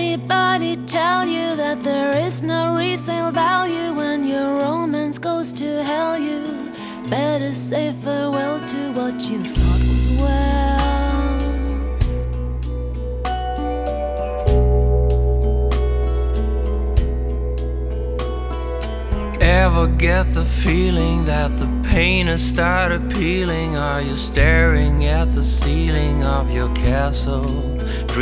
anybody tell you that there is no resale value when your romance goes to hell? You better say farewell to what you thought was wealth. Ever get the feeling that the pain has started peeling? Are you staring at the ceiling of your castle?